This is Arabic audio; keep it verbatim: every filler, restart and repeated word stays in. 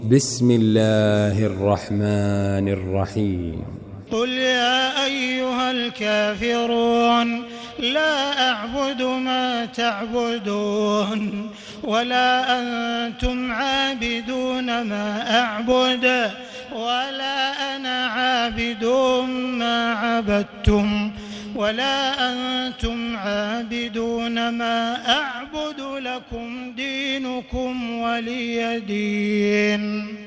بسم الله الرحمن الرحيم قل يا أيها الكافرون لا أعبد ما تعبدون ولا أنتم عابدون ما أعبد ولا أنا عابد ما عبدتم ولا أنتم عابدون ما أعبد لكم دينكم ولي دين.